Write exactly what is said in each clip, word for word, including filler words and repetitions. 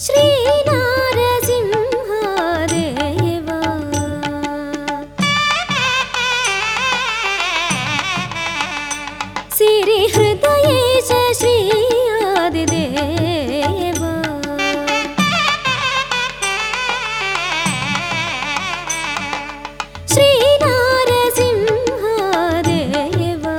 శ్రీ నారసింహ దేవా సిరి హృదయేశ శ్రీ ఆదిదేవా శ్రీ నారసింహ దేవా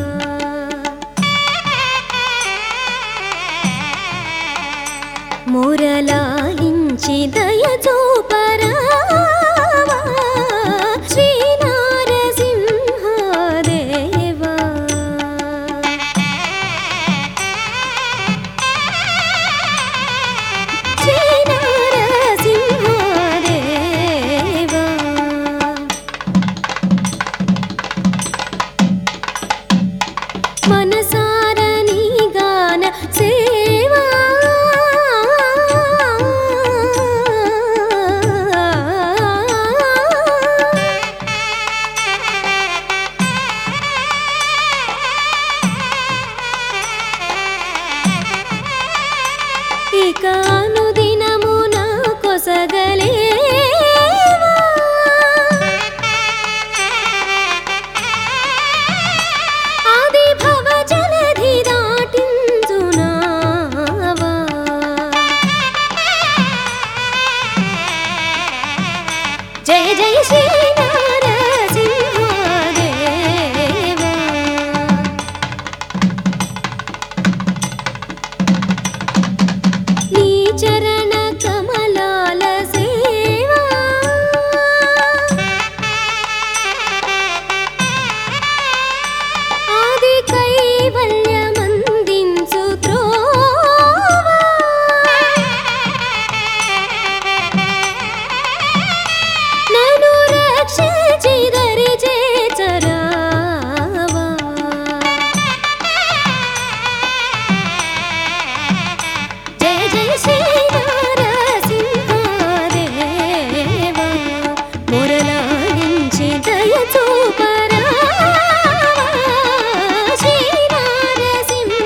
మురళాలించి దయ చూపరావా శ్రీ నారసింహ దేవా శ్రీ నారసింహ దేవా మనసార నీ గాన సేవా ఇక అనుదినమున కొసగలేవా ఆది భవ జలధి దాటించునావా జయ జయ శ్రీ నారసింహ దేవా నీ చరణ కమలాల సేవా ఆది కైవల్యమందించు త్రోవా నన్ను రక్షించి దరి చేర్చరావా జయ జయ శ్రీ నారసింహ దేవా మురళాలించి దయ చూపరావా శ్రీ నారసింహ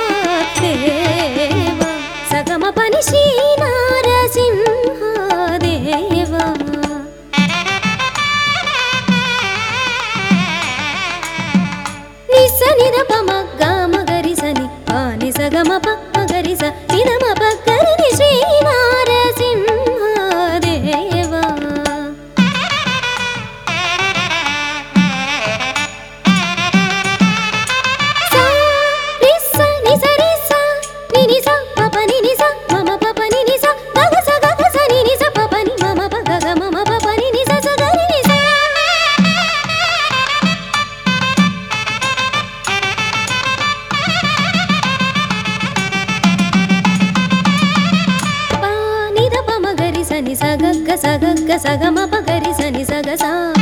దేవా సగమ పని శ్రీ నారసింహ దేవా నిస నిద పమ గమ గరి సని పాని సగమ ప గరి స నిదమ ప గరి శ్రీ నారసింహ దేవా సా రి స ని స రి స ని ని స ప ప ని ని స మమ ప ప ని ని స గ గ స గ గ స ని ని స ప ప ని మమ ప గ గ మమ ప ప ని ని స స గ రి ని స పా ని ద ప మ గ రి స ని స గ గ స గ గ స గ మ ప గ రి స ని స గ సా